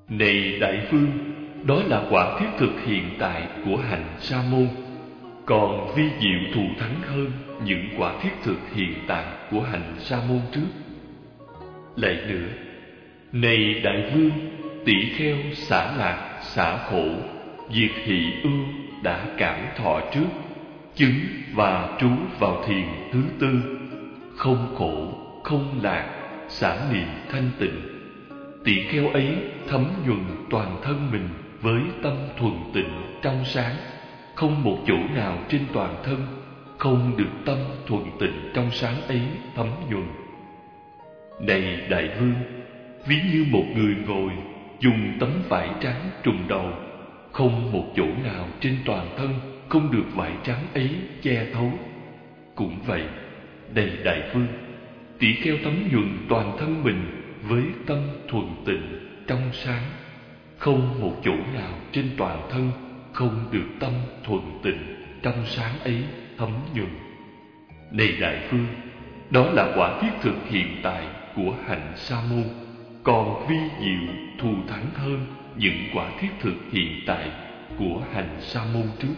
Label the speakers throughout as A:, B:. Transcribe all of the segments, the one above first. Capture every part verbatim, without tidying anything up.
A: Này đại vương, đó là quả thiết thực hiện tại của hành sa môn, còn vi diệu thù thắng hơn những quả thiết thực hiện tại của hành sa môn trước. Lại nữa, này đại vương, tỷ kheo xả lạc xả khổ, diệt hỷ ưu đã cảm thọ trước, chứng và trú vào thiền thứ tư, không khổ không lạc, xả niệm thanh tịnh. Tỷ kheo ấy thấm nhuần toàn thân mình với tâm thuần tịnh trong sáng, không một chỗ nào trên toàn thân không được tâm thuần tịnh trong sáng ấy thấm nhuần. Này đại vương, ví như một người ngồi dùng tấm vải trắng trùm đầu, không một chỗ nào trên toàn thân không được vải trắng ấy che thấu. Cũng vậy, này đại vương, tỷ kheo thấm nhuần toàn thân mình với tâm thuần tịnh trong sáng, không một chỗ nào trên toàn thân không được tâm thuần tịnh trong sáng ấy thấm nhuần. Này đại vương, đó là quả thiết thực hiện tại của hạnh sa môn, còn vi diệu thù thắng hơn những quả thiết thực hiện tại của hành sa môn trước.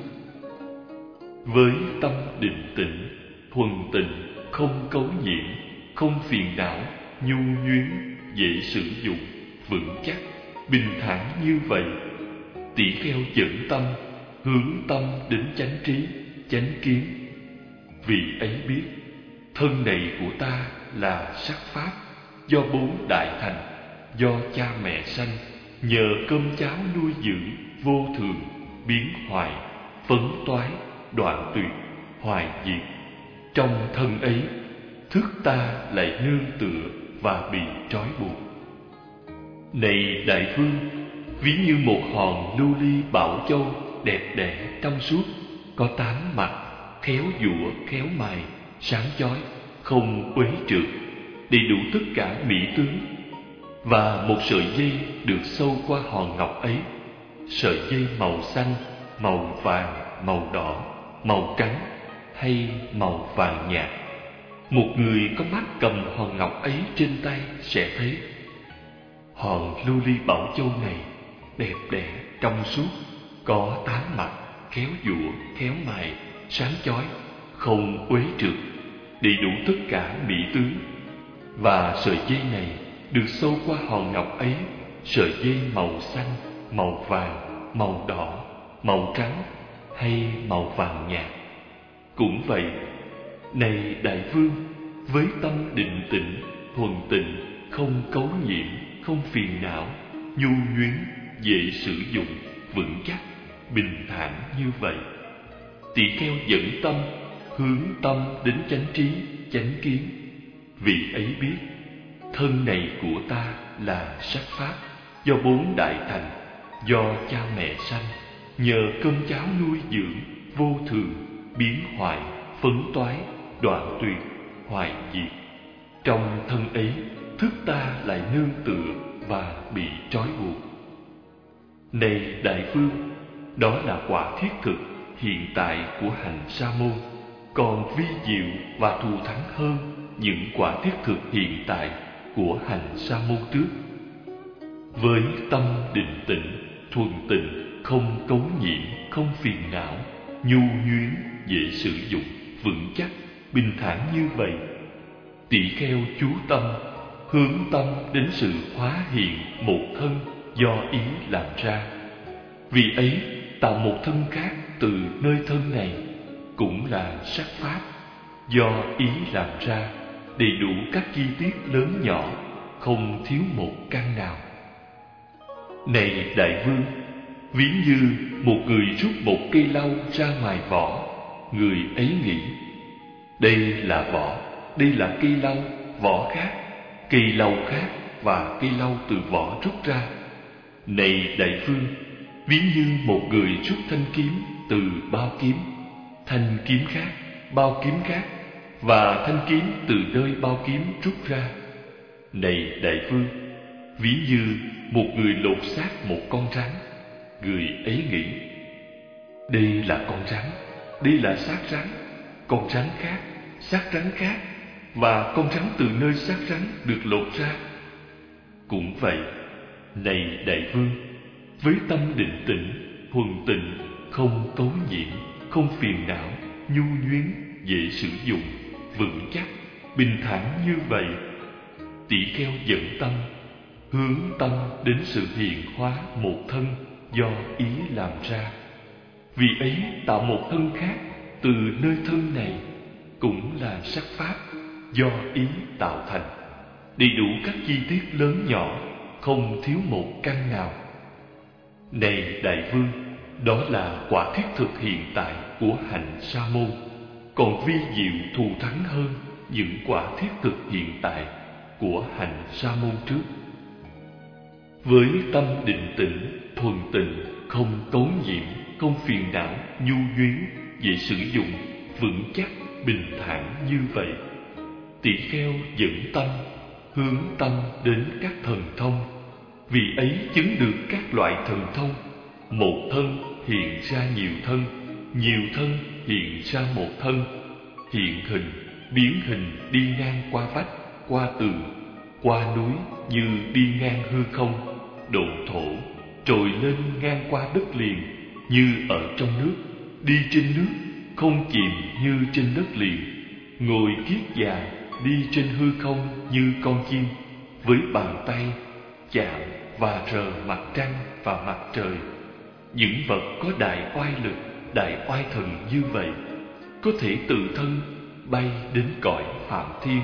A: Với tâm định tĩnh, thuần tịnh, không cấu nhiễm, không phiền não, nhu nhuyến, dễ sử dụng, vững chắc, bình thản như vậy, tỷ kheo dẫn tâm, hướng tâm đến chánh trí, chánh kiến. Vì ấy biết, thân này của ta là sắc pháp, do bốn đại thành, do cha mẹ sanh, nhờ cơm cháo nuôi dưỡng, vô thường, biến hoại, phấn toái, đoạn tuyệt, hoại diệt. Trong thân ấy, thức ta lại nương tựa và bị trói buộc. Này đại vương, ví như một hòn lưu ly bảo châu đẹp đẽ trong suốt, có tám mặt, khéo giũa khéo mài, sáng chói, không uế trượt, đầy đủ tất cả mỹ tướng. Và một sợi dây được sâu qua hòn ngọc ấy, sợi dây màu xanh, màu vàng, màu đỏ, màu trắng hay màu vàng nhạt. Một người có mắt cầm hòn ngọc ấy trên tay sẽ thấy hòn lưu ly bảo châu này đẹp đẽ trong suốt, có tám mặt, khéo giũa khéo mài, sáng chói, không uế trượt, đầy đủ tất cả mỹ tướng. Và sợi dây này được sâu qua hòn ngọc ấy, sợi dây màu xanh, màu vàng, màu đỏ, màu trắng hay màu vàng nhạt. Cũng vậy, này đại vương, với tâm định tĩnh, thuần tịnh, không cấu nhiễm, không phiền não, nhu nhuyến, dễ sử dụng, vững chắc, bình thản như vậy, tỷ kheo dẫn tâm, hướng tâm đến chánh trí, chánh kiến. Vì ấy biết, thân này của ta là sắc pháp, do bốn đại thành, do cha mẹ sanh, nhờ cơm cháo nuôi dưỡng, vô thường, biến hoại, phấn toái, đoạn tuyệt, hoại diệt. Trong thân ấy, thức ta lại nương tựa và bị trói buộc. Này đại vương, đó là quả thiết thực hiện tại của hành sa môn, còn vi diệu và thù thắng hơn những quả thiết thực hiện tại của hành sa môn trước. Với tâm định tĩnh, thuần tịnh, không cấu nhiễm, không phiền não, nhu nhuyến, dễ sử dụng, vững chắc, bình thản như vậy, tỷ kheo chú tâm, hướng tâm đến sự hóa hiện một thân do ý làm ra. Vì ấy tạo một thân khác từ nơi thân này, cũng là sắc pháp, do ý làm ra, đầy đủ các chi tiết lớn nhỏ, không thiếu một căn nào. Này đại vương, ví như một người rút một cây lau ra ngoài vỏ, người ấy nghĩ, đây là vỏ, đây là cây lau, vỏ khác, cây lau khác và cây lau từ vỏ rút ra. Này đại vương, ví như một người rút thanh kiếm từ bao kiếm, thanh kiếm khác, bao kiếm khác, và thanh kiếm từ nơi bao kiếm rút ra. Này đại vương, ví như một người lột xác một con rắn, người ấy nghĩ, đây là con rắn, đây là xác rắn, con rắn khác, xác rắn khác, và con rắn từ nơi xác rắn được lột ra. Cũng vậy, Này đại vương, với tâm định tĩnh, thuần tịnh, không cấu nhiễm, không phiền não, nhu nhuyến, dễ sử dụng, vững chắc, bình thản như vậy, tỷ kheo dẫn tâm, hướng tâm đến sự hiền hóa một thân do ý làm ra. Vì ấy tạo một thân khác từ nơi thân này, cũng là sắc pháp do ý tạo thành, đầy đủ các chi tiết lớn nhỏ, không thiếu một căn nào. Này đại vương, đó là quả thiết thực hiện tại của hạnh sa môn, còn vi diệu thù thắng hơn những quả thiết thực hiện tại của hạnh sa môn trước. Với tâm định tĩnh, thuần tịnh, không cấu nhiễm, không phiền não, nhu nhuyến, dễ sử dụng, vững chắc, bình thản như vậy, tỷ kheo dẫn tâm, hướng tâm đến các thần thông. Vì ấy chứng được các loại thần thông. Một thân hiện ra nhiều thân, nhiều thân hiện ra một thân, hiện hình, biến hình đi ngang qua vách, qua tường, qua núi như đi ngang hư không, độn thổ, trồi lên ngang qua đất liền như ở trong nước, đi trên nước, không chìm như trên đất liền, ngồi kiết già đi trên hư không như con chim, với bàn tay chạm và rờ mặt trăng và mặt trời. Những vật có đại oai lực, đại oai thần như vậy, có thể tự thân bay đến cõi Phạm Thiên.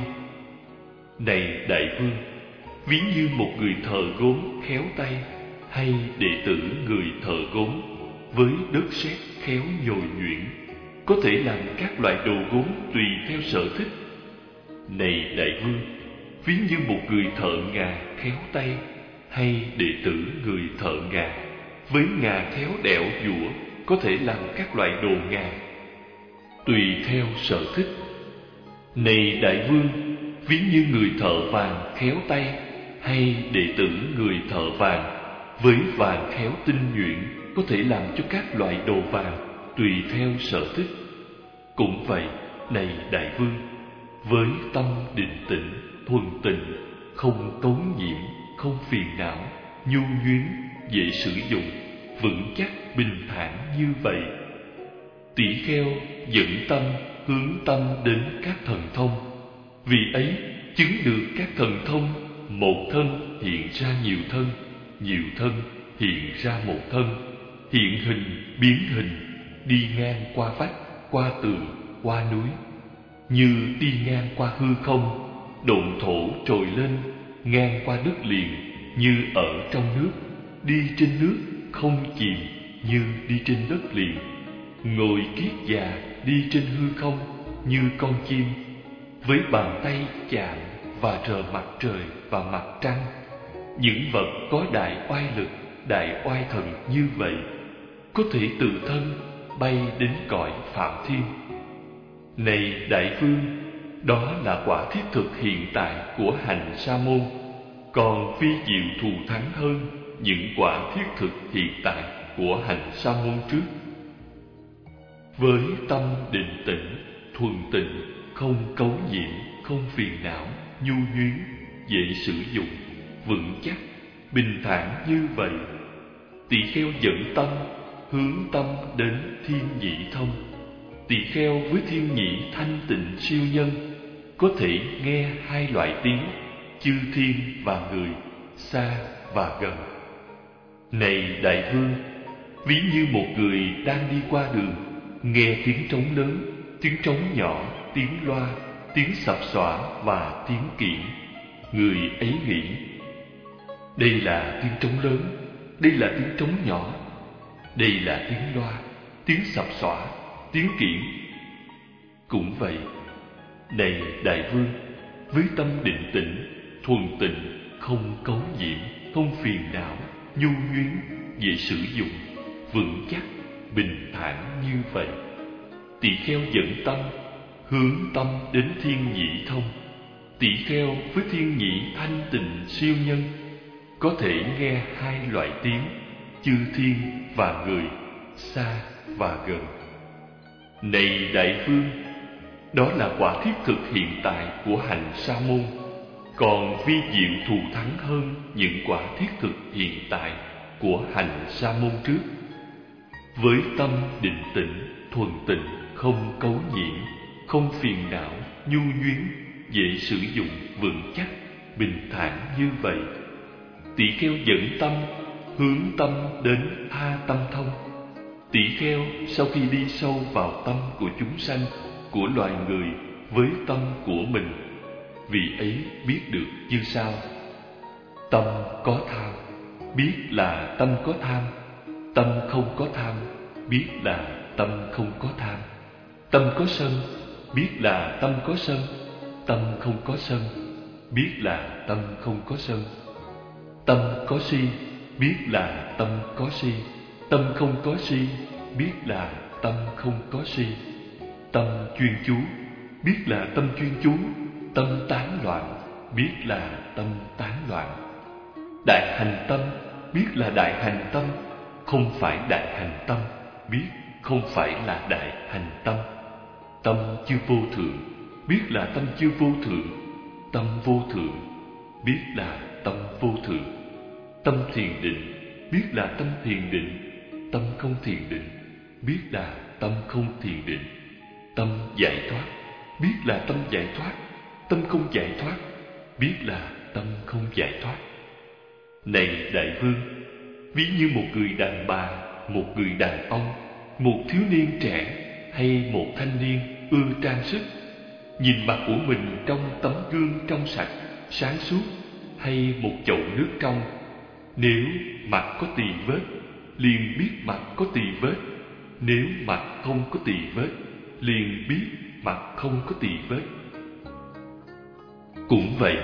A: Này đại vương, ví như một người thợ gốm khéo tay, hay đệ tử người thợ gốm với đất sét khéo nhồi nhuyễn, có thể làm các loại đồ gốm tùy theo sở thích. Này đại vương, ví như một người thợ ngà khéo tay, hay đệ tử người thợ ngà với ngà khéo đẽo giũa, có thể làm các loại đồ ngà tùy theo sở thích. Này đại vương, ví như người thợ vàng khéo tay, hay đệ tử người thợ vàng với vàng khéo tinh nhuyễn, có thể làm cho các loại đồ vàng tùy theo sở thích. Cũng vậy, này đại vương, với tâm định tĩnh, thuần tịnh, không cấu nhiễm, không phiền não, nhu nhuyến, dễ sử dụng, vững chắc, bình thản như vậy, tỷ kheo dẫn tâm, hướng tâm đến các thần thông. Vì ấy chứng được các thần thông. Một thân hiện ra nhiều thân, nhiều thân hiện ra một thân, hiện hình, biến hình, đi ngang qua vách, qua tường, qua núi, như đi ngang qua hư không, độn thổ trồi lên ngang qua đất liền như ở trong nước, đi trên nước, không chìm như đi trên đất liền, ngồi kiết già đi trên hư không như con chim, với bàn tay chạm và rờ mặt trời và mặt trăng. Những vật có đại oai lực, đại oai thần như vậy, có thể tự thân bay đến cõi Phạm Thiên. Này đại vương, đó là quả thiết thực hiện tại của hành sa môn, còn phi diệu thù thắng hơn những quả thiết thực hiện tại của hành sa môn trước. Với tâm định tĩnh, thuần tịnh, không cấu nhiễm, không phiền não, nhu nhuyến, dễ sử dụng, vững chắc, bình thản như vậy, tỷ kheo dẫn tâm, hướng tâm đến thiên nhị thông. Tỷ kheo với thiên nhị thanh tịnh siêu nhân, có thể nghe hai loại tiếng, chư thiên và người, xa và gần. Này đại vương, ví như một người đang đi qua đường, nghe tiếng trống lớn, tiếng trống nhỏ, tiếng loa, tiếng sập xõa và tiếng kiển. Người ấy nghĩ, đây là tiếng trống lớn, đây là tiếng trống nhỏ, đây là tiếng loa, tiếng sập xõa, tiếng kiển. Cũng vậy, này đại vương, với tâm định tĩnh, thuần tịnh, không cấu nhiễm, không phiền não, nhu nhuyến, dễ sử dụng, vững chắc, bình thản như vậy, tỷ kheo dẫn tâm, hướng tâm đến thiên nhị thông. Tỷ kheo với thiên nhị thanh tịnh siêu nhân, có thể nghe hai loại tiếng, chư thiên và người, xa và gần. Này đại vương, đó là quả thiết thực hiện tại của hành sa môn, còn vi diệu thù thắng hơn những quả thiết thực hiện tại của hành sa môn trước. Với tâm định tĩnh, thuần tịnh, không cấu nhiễm, không phiền não, nhu nhuyến, dễ sử dụng, vững chắc, bình thản như vậy, tỷ kheo dẫn tâm, hướng tâm đến tha tâm thông. Tỷ kheo sau khi đi sâu vào tâm của chúng sanh, của loài người với tâm của mình, vì ấy biết được như sau: tâm có tham, biết là tâm có tham. Tâm không có tham, biết là tâm không có tham. Tâm có sân, biết là tâm có sân. Tâm không có sân, biết là tâm không có sân. Tâm có si, biết là tâm có si. Tâm không có si, biết là tâm không có si. Tâm chuyên chú, biết là tâm chuyên chú. Tâm tán loạn, biết là tâm tán loạn. Đại hành tâm, biết là đại hành tâm. Không phải đại hành tâm, biết không phải là đại hành tâm. Tâm chư vô thượng, biết là tâm chư vô thượng. Tâm vô thượng, biết là tâm vô thượng. Tâm thiền định, biết là tâm thiền định. Tâm không thiền định, biết là tâm không thiền định. Tâm giải thoát, biết là tâm giải thoát. Tâm không giải thoát, biết là tâm không giải thoát. Này đại vương, ví như một người đàn bà, một người đàn ông, một thiếu niên trẻ hay một thanh niên ưa trang sức, nhìn mặt của mình trong tấm gương trong sạch, sáng suốt, hay một chậu nước trong. Nếu mặt có tì vết, liền biết mặt có tì vết. Nếu mặt không có tì vết, liền biết mặt không có tì vết. Cũng vậy,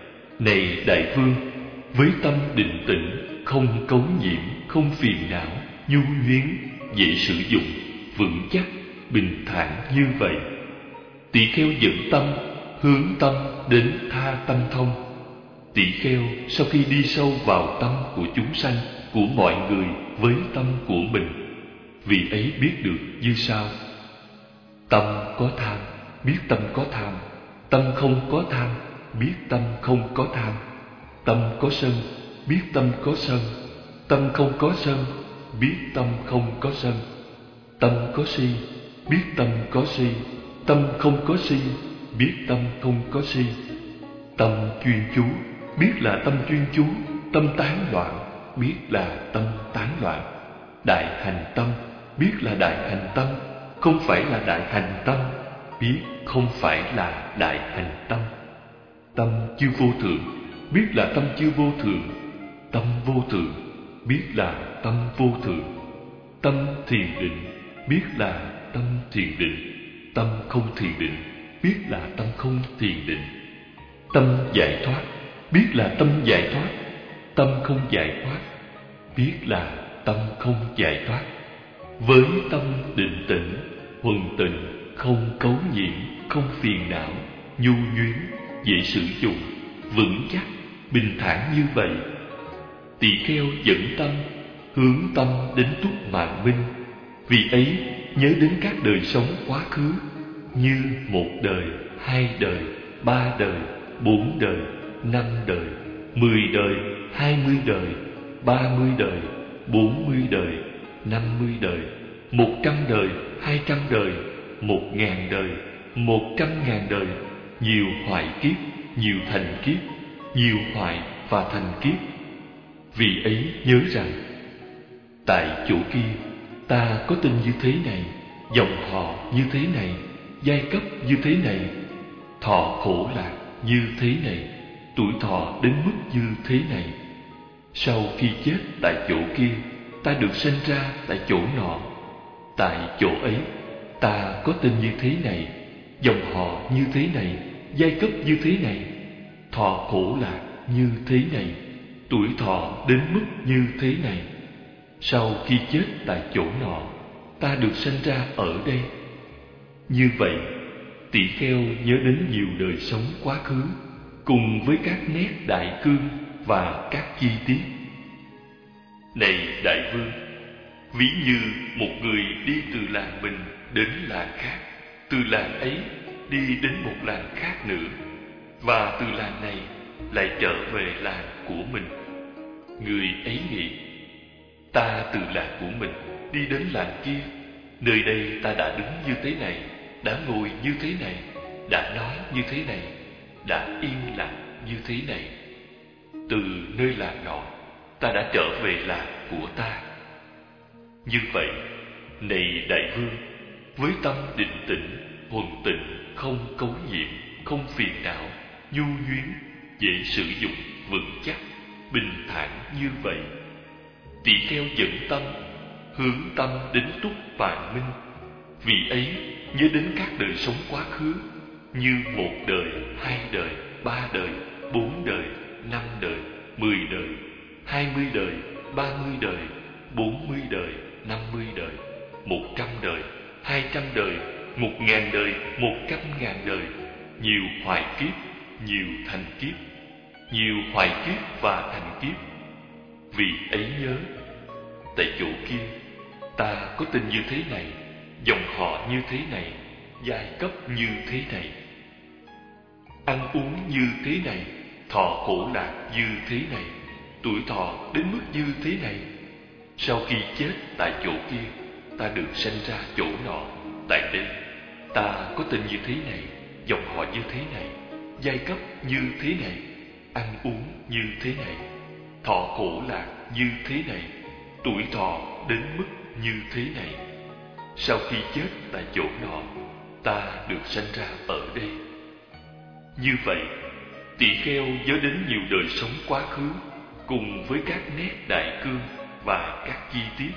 A: này đại vương, với tâm định tĩnh, không cấu nhiễm, không phiền não, nhu nhuyến, dễ sử dụng, vững chắc, bình thản như vậy, tỷ kheo dẫn tâm, hướng tâm đến tha tâm thông. Tỷ kheo sau khi đi sâu vào tâm của chúng sanh, của mọi người với tâm của mình, vì ấy biết được như sau: tâm có tham, biết tâm có tham. Tâm không có tham, biết tâm không có tham. Tâm có sân, biết tâm có sân. Tâm không có sân, biết tâm không có sân. Tâm có si, biết tâm có si. Tâm không có si, biết tâm không có si. Tâm chuyên chú, biết là tâm chuyên chú. Tâm tán loạn, biết là tâm tán loạn. Đại hành tâm, biết là đại hành tâm. Không phải là đại hành tâm, biết không phải là đại hành tâm. Tâm chư vô thượng, biết là tâm chư vô thượng. Tâm vô thượng, biết là tâm vô thượng. Tâm thiền định, biết là tâm thiền định. Tâm không thiền định, biết là tâm không thiền định. Tâm giải thoát, biết là tâm giải thoát. Tâm không giải thoát, biết là tâm không giải thoát. Với tâm định tĩnh, thuần tịnh, không cấu nhiễm, không phiền não, nhu nhuyến, dễ sử dụng, vững chắc, bình thản như vậy, tỷ kheo dẫn tâm, hướng tâm đến túc mạng minh. Vì ấy nhớ đến các đời sống quá khứ, như một đời, hai đời, ba đời, bốn đời, năm đời, mười đời, hai mươi đời, ba mươi đời, bốn mươi đời, năm mươi đời, một trăm đời, hai trăm đời, một ngàn đời, một trăm ngàn đời, nhiều hoại kiếp, nhiều thành kiếp, nhiều hoại và thành kiếp. Vì ấy nhớ rằng, tại chỗ kia ta có tên như thế này, dòng họ như thế này, giai cấp như thế này, thọ khổ lạc như thế này, tuổi thọ đến mức như thế này. Sau khi chết tại chỗ kia, ta được sinh ra tại chỗ nọ. Tại chỗ ấy, ta có tên như thế này, dòng họ như thế này, giai cấp như thế này, thọ khổ lạc như thế này, tuổi thọ đến mức như thế này. Sau khi chết tại chỗ nọ, ta được sinh ra ở đây. Như vậy, tỷ kheo nhớ đến nhiều đời sống quá khứ, cùng với các nét đại cương và các chi tiết. Này đại vương, ví như một người đi từ làng mình đến làng khác, từ làng ấy đi đến một làng khác nữa, và từ làng này lại trở về làng của mình. Người ấy nghĩ, ta từ làng của mình đi đến làng kia, nơi đây ta đã đứng như thế này, đã ngồi như thế này, đã nói như thế này, đã yên lặng như thế này. Từ nơi làng nọ, ta đã trở về làng của ta. Như vậy, này đại vương, với tâm định tĩnh, thuần tịnh, không cấu nhiễm, không phiền não, nhu nhuyến, dễ sử dụng, vững chắc, bình thản như vậy, tỳ kheo dẫn tâm, hướng tâm đến túc vạn minh. Vì ấy nhớ đến các đời sống quá khứ, như một đời, hai đời, ba đời, bốn đời, năm đời, mười đời, hai mươi đời, ba mươi đời, bốn mươi đời, năm mươi đời, một trăm đời, hai trăm đời, một ngàn đời, một trăm ngàn đời, nhiều hoài kiếp, nhiều thành kiếp, nhiều hoài kiếp và thành kiếp. Vì ấy nhớ, tại chỗ kia, ta có tên như thế này, dòng họ như thế này, giai cấp như thế này, ăn uống như thế này, thọ khổ lạc như thế này, tuổi thọ đến mức như thế này. Sau khi chết tại chỗ kia, ta được sanh ra chỗ nọ. Tại đây, ta có tên như thế này, dòng họ như thế này, giai cấp như thế này, ăn uống như thế này, thọ khổ lạc như thế này, tuổi thọ đến mức như thế này. Sau khi chết tại chỗ nọ, ta được sanh ra ở đây. Như vậy, tỳ kheo nhớ đến nhiều đời sống quá khứ, cùng với các nét đại cương và các chi tiết.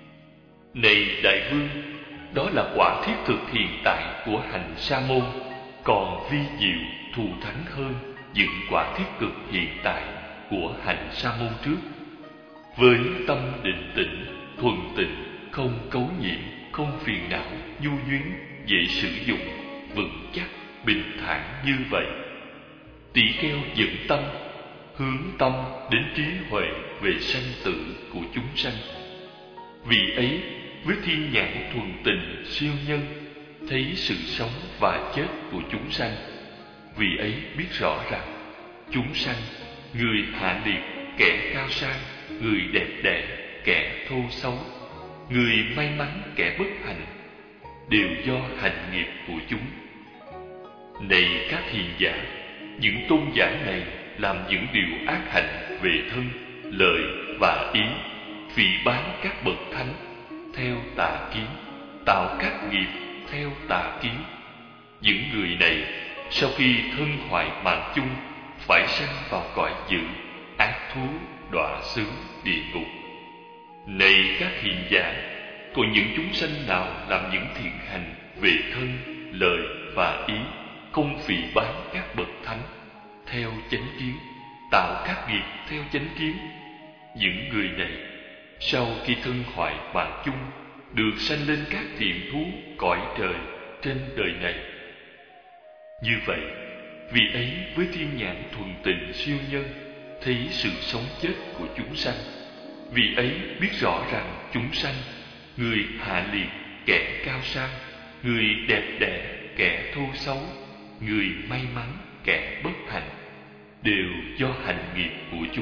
A: Này đại vương, đó là quả thiết thực hiện tại của hành sa môn, còn vi diệu thù thắng hơn những quả thiết cực hiện tại của hành sa môn trước. Với tâm định tĩnh, thuần tịnh, không cấu nhiễm, không phiền não, nhu nhuyến, dễ sử dụng, vững chắc, bình thản như vậy, tỳ kheo dẫn tâm, hướng tâm đến trí huệ về sanh tử của chúng sanh. Vì ấy, với thiên nhãn thuần tịnh siêu nhân, thấy sự sống và chết của chúng sanh. Vì ấy biết rõ rằng chúng sanh, người hạ liệt, kẻ cao sang, người đẹp đẽ, kẻ thô xấu, người may mắn, kẻ bất hạnh, đều do hành nghiệp của chúng. Này các hiền giả, những tôn giả này làm những điều ác hạnh về thân, lời và ý, phỉ báng các bậc thánh theo tà kiến, tạo các nghiệp theo tà kiến. Những người này sau khi thân hoại mạng chung, phải sanh vào cõi dữ, ác thú, đọa xứ, địa ngục. Này các hiền giả, còn những chúng sanh nào làm những thiện hành về thân, lời và ý, không phỉ báng các bậc thánh theo chánh kiến, tạo các nghiệp theo chánh kiến, những người này sau khi thân hoại mạng chung, được sanh lên các thiện thú cõi trời trên đời này. Như vậy, vì ấy với thiên nhãn thuần tịnh siêu nhân, thấy sự sống chết của chúng sanh. Vì ấy biết rõ rằng chúng sanh, người hạ liệt, kẻ cao sang, người đẹp đẽ, kẻ thô xấu, người may mắn, kẻ bất hạnh, đều do hành nghiệp của chúng.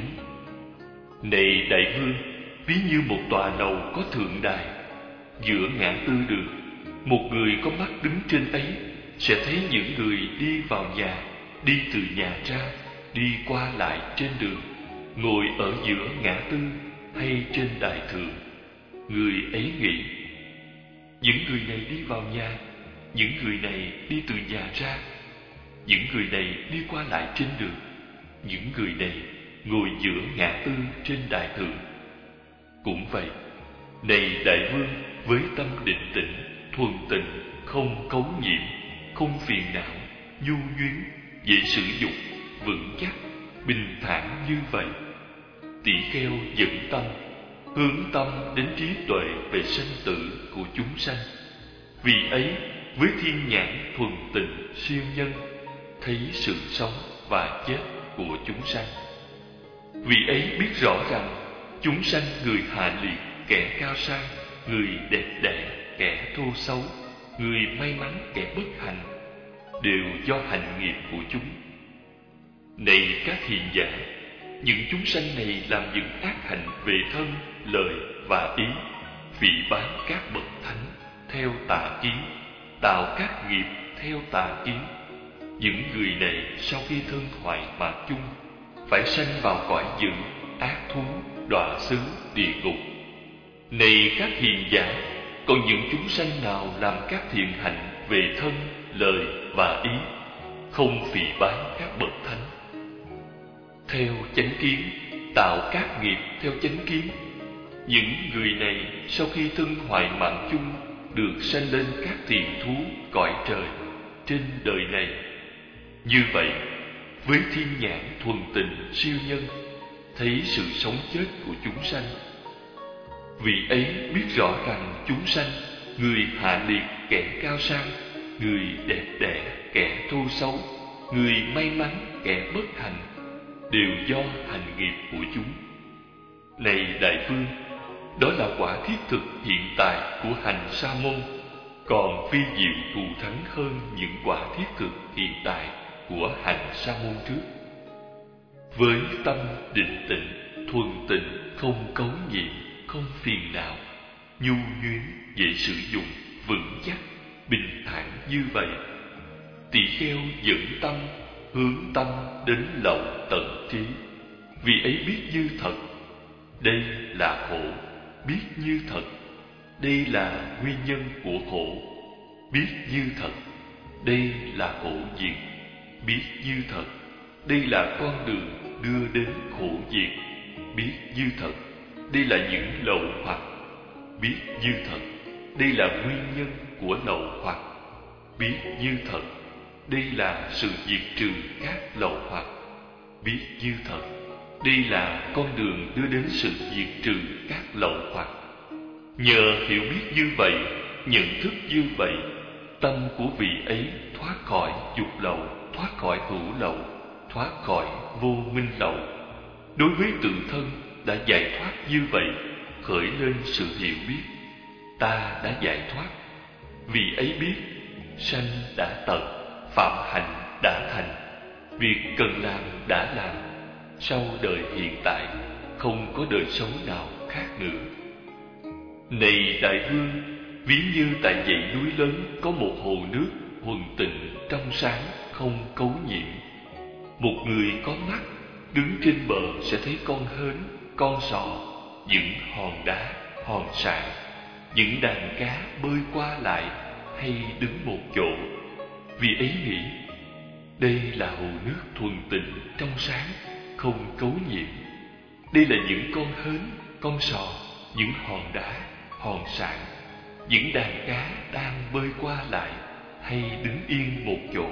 A: Này đại vương, ví như một tòa lầu có thượng đài, giữa ngã tư đường, một người có mắt đứng trên ấy sẽ thấy những người đi vào nhà, đi từ nhà ra, đi qua lại trên đường, ngồi ở giữa ngã tư hay trên đài thượng. Người ấy nghĩ, những người này đi vào nhà, những người này đi từ nhà ra, những người này đi qua lại trên đường, những người này ngồi giữa ngã tư trên đài thượng. Cũng vậy, này đại vương, với tâm định tĩnh, thuần tịnh, không cấu nhiễm, không phiền não, nhu nhuyến, dễ sử dụng, vững chắc, bình thản như vậy, tỳ kheo dẫn tâm, hướng tâm đến trí tuệ về sanh tử của chúng sanh. Vì ấy, với thiên nhãn thuần tịnh siêu nhân, thấy sự sống và chết của chúng sanh. Vì ấy biết rõ rằng chúng sanh, người hạ liệt, kẻ cao sang, người đẹp đẽ, kẻ thô xấu, người may mắn, kẻ bất hạnh, đều do hành nghiệp của chúng. Này các hiền giả, những chúng sanh này làm những ác hạnh về thân, lời và ý, phỉ báng các bậc thánh theo tà kiến, tạo các nghiệp theo tà kiến. Những người này sau khi thân thoại mạng chung, phải sanh vào cõi dữ, ác thú, đọa xứ, địa ngục. Này các hiền giả, còn những chúng sanh nào làm các thiện hạnh về thân, lời và ý, không phỉ báng các bậc thánh theo chánh kiến, tạo các nghiệp theo chánh kiến, những người này sau khi thân hoại mạng chung, được sanh lên các thiện thú cõi trời trên đời này. Như vậy, với thiên nhãn thuần tình siêu nhân, thấy sự sống chết của chúng sanh, vị ấy biết rõ rằng chúng sanh, người hạ liệt kẻ cao sang, người đẹp đẽ kẻ thô xấu, người may mắn kẻ bất hạnh, đều do hành nghiệp của chúng. Này đại vương, đó là quả thiết thực hiện tại của hành sa môn, còn vi diệu thù thắng hơn những quả thiết thực hiện tại của hành sa môn trước. Với tâm định tịnh, thuần tịnh, không cấu nhiễm, không phiền não, nhu nhuyến, dễ sử dụng, vững chắc, bình thản như vậy, tỳ kheo dẫn tâm, hướng tâm đến lậu tận trí. Vì ấy biết như thật, đây là khổ. Biết như thật, đây là nguyên nhân của khổ. Biết như thật, đây là khổ diệt. Biết như thật, đây là con đường đưa đến khổ diệt. Biết như thật, đây là những lậu hoặc. Biết như thật, đây là nguyên nhân của lậu hoặc. Biết như thật, đây là sự diệt trừ các lậu hoặc. Biết như thật, đây là con đường đưa đến sự diệt trừ các lậu hoặc. Nhờ hiểu biết như vậy, nhận thức như vậy, tâm của vị ấy thoát khỏi dục lậu, thoát khỏi hữu lậu, thoát khỏi vô minh lậu. Đối với tự thân đã giải thoát như vậy, khởi lên sự hiểu biết, ta đã giải thoát. Vì ấy biết, sanh đã tận, phạm hạnh đã thành, việc cần làm đã làm. Sau đời hiện tại, không có đời sống nào khác nữa. Này đại vương, ví như tại dãy núi lớn có một hồ nước thuần tịnh, trong sáng, không cấu nhiễm. Một người có mắt đứng trên bờ sẽ thấy con hến, con sò, những hòn đá, hòn sạn, những đàn cá bơi qua lại hay đứng một chỗ. Vì ấy nghĩ, đây là hồ nước thuần tịnh, trong sáng, không cấu nhiễm. Đây là những con hến, con sò, những hòn đá, hòn sạn, những đàn cá đang bơi qua lại hay đứng yên một chỗ.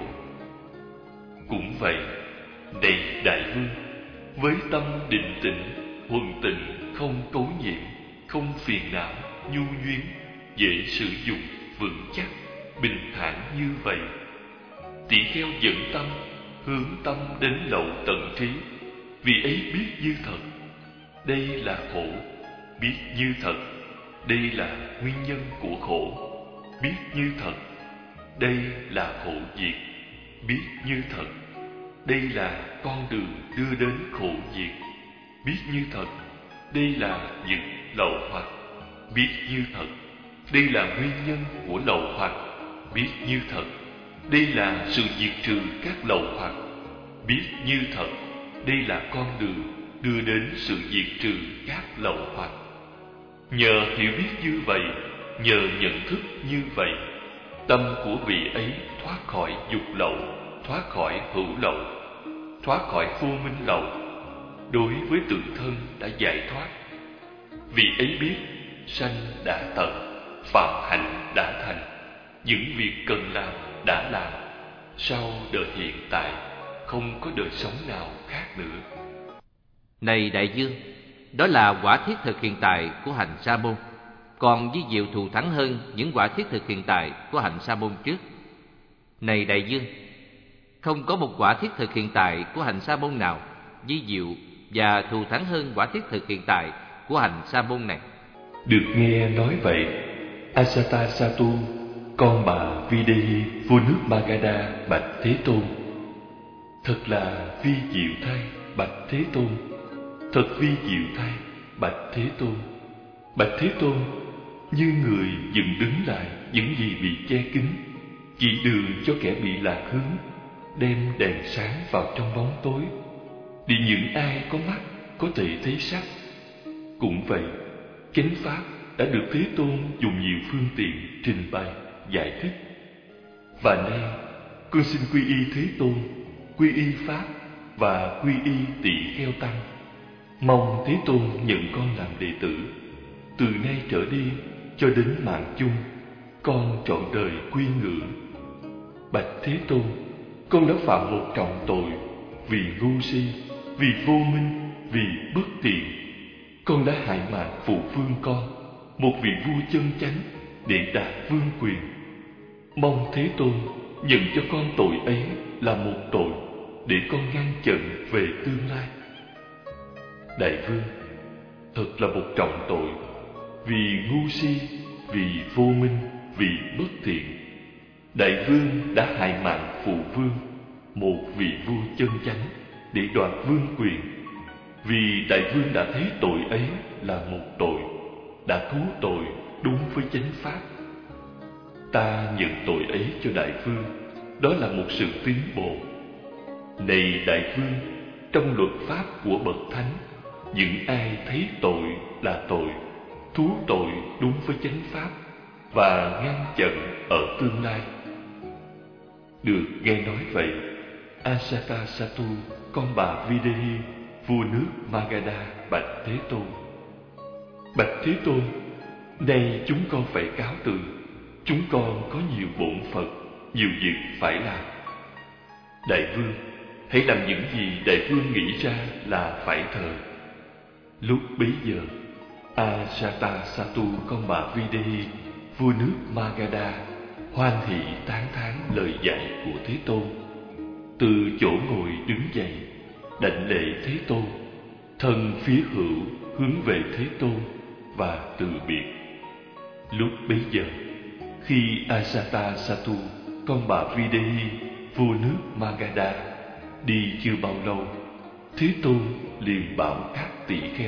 A: Cũng vậy, này đại vương, với tâm định tĩnh, thuần tịnh, không cấu nhiễm, không phiền não, nhu nhuyến, dễ sử dụng, vững chắc, bình thản như vậy, tỳ kheo dẫn tâm, hướng tâm đến lậu tận trí. Vì ấy biết như thật, đây là khổ. Biết như thật, đây là nguyên nhân của khổ. Biết như thật, đây là khổ diệt. Biết như thật, đây là con đường đưa đến khổ diệt. Biết như thật, đây là những lậu hoặc. Biết như thật, đây là nguyên nhân của lậu hoặc. Biết như thật, đây là sự diệt trừ các lậu hoặc. Biết như thật, đây là con đường đưa đến sự diệt trừ các lậu hoặc. Nhờ hiểu biết như vậy, nhờ nhận thức như vậy, tâm của vị ấy thoát khỏi dục lậu, thoát khỏi hữu lậu, thoát khỏi vô minh lậu. Đối với tự thân đã giải thoát. Vì ấy biết, sanh đã tận, phạm hạnh đã thành, những việc cần làm đã làm. Sau đời hiện tại, không có đời sống nào khác nữa.
B: Này đại vương, đó là quả thiết thực hiện tại của hành sa môn, còn vi diệu thù thắng hơn những quả thiết thực hiện tại của hành sa môn trước. Này đại vương, không có một quả thiết thực hiện tại của hành sa môn nào vi diệu và thù thắng hơn quả thiết thực hiện tại của hành sa môn này.
A: Được nghe nói vậy, Ajatasattu, con bà Videhi, vua nước Magadha bạch Thế Tôn: Thật là vi diệu thay, bạch Thế Tôn. Thật vi diệu thay, bạch Thế Tôn. Bạch Thế Tôn, như người dừng đứng lại những gì bị che kín, chỉ đường cho kẻ bị lạc hướng, đem đèn sáng vào trong bóng tối, để những ai có mắt có thể thấy sắc. Cũng vậy, chánh pháp đã được Thế Tôn dùng nhiều phương tiện trình bày, giải thích. Và nay, con xin quy y Thế Tôn, quy y Pháp và quy y Tỳ Kheo Tăng. Mong Thế Tôn nhận con làm đệ tử. Từ nay trở đi cho đến mạng chung, con trọn đời quy ngưỡng. Bạch Thế Tôn, con đã phạm một trọng tội vì ngu si, vì vô minh, vì bất tiện. Con đã hại mạng phụ vương con, một vị vua chân chánh, để đạt vương quyền. Mong Thế Tôn nhận cho con tội ấy là một tội, để con ngăn chặn về tương lai. Đại vương, thật là một trọng tội, vì ngu si, vì vô minh, vì bất thiện. Đại vương đã hại mạng phụ vương, một vị vua chân chánh, để đoạt vương quyền. Vì đại vương đã thấy tội ấy là một tội, đã thú tội đúng với chánh pháp. Ta nhận tội ấy cho đại vương, đó là một sự tiến bộ. Này đại vương, trong luật pháp của bậc thánh, những ai thấy tội là tội, thú tội đúng với chánh pháp và ngăn chặn ở tương lai. Được nghe nói vậy, Ajatasattu, con bà Videhi, vua nước Magadha, bạch Thế Tôn. Bạch Thế Tôn, nay chúng con phải cáo từ. Chúng con có nhiều bổn phận, nhiều việc phải làm. Đại vương, hãy làm những gì đại vương nghĩ ra là phải thờ. Lúc bấy giờ, Ajatasattu, con bà Videhi, vua nước Magadha, hoan hỷ tán thán lời dạy của Thế Tôn. Từ chỗ ngồi đứng dậy, đảnh lễ Thế Tôn, thân phía hữu hướng về Thế Tôn và từ biệt. Lúc bấy giờ, khi Ajatasattu, con bà Videhi, vua nước Magadha, đi chưa bao lâu, Thế Tôn liền bảo các tỷ kheo: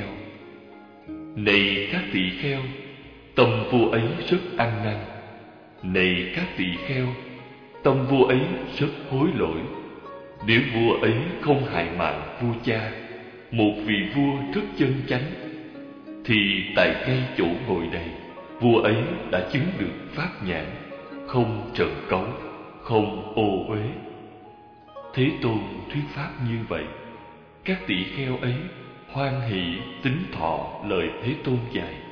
A: Này các tỷ kheo, tâm vua ấy rất ăn năn. Này các tỷ kheo, tâm vua ấy rất hối lỗi. Nếu vua ấy không hại mạng vua cha, một vị vua rất chân chánh, thì tại ngay chỗ ngồi này, vua ấy đã chứng được pháp nhãn, không trần cấu, không ô uế. Thế Tôn thuyết pháp như vậy, các tỷ kheo ấy hoan hỷ tín thọ lời Thế Tôn dạy.